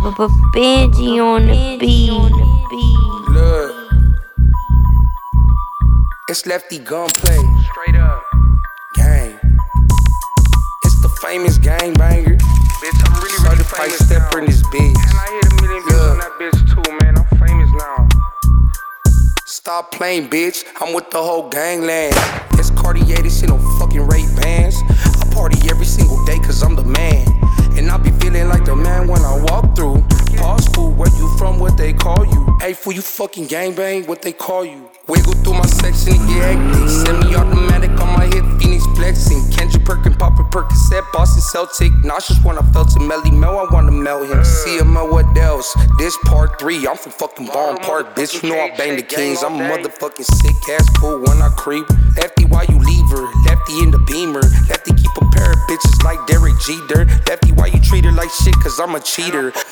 Benji on the beat. Look, it's Lefty Gunplay. Straight up. Gang. It's the famous gang banger. Bitch, I'm really Certified famous stepper now. in this bitch. And I hit a million views on that bitch too, man. I'm famous now. Stop playing, bitch. I'm with the whole gangland. It's Cartier, this shit no fucking Ray-Bans. I party every single day cause I'm the man. And I be feeling like the man when I walk through. Pause, fool, where you from, what they call you? Hey, fool, you fucking gangbang, what they call you? Wiggle through my section and get hectic. Semi-automatic on my hip, Phoenix flexing. Kendrick Perkin, Papa Percocet, Boston Celtic. Nauseous when I felt it, Melly Mel, I wanna melt him. CML, what else? This part 3, I'm from fucking Ballin' Park, bitch. You know I bang the kings. I'm a motherfucking sick ass fool when I creep. Lefty, why you leave her? Lefty in the Beamer. Lefty keep a pair of bitches like Derek Jeter. Lefty, why you treat her like shit? Cause I'm a cheater.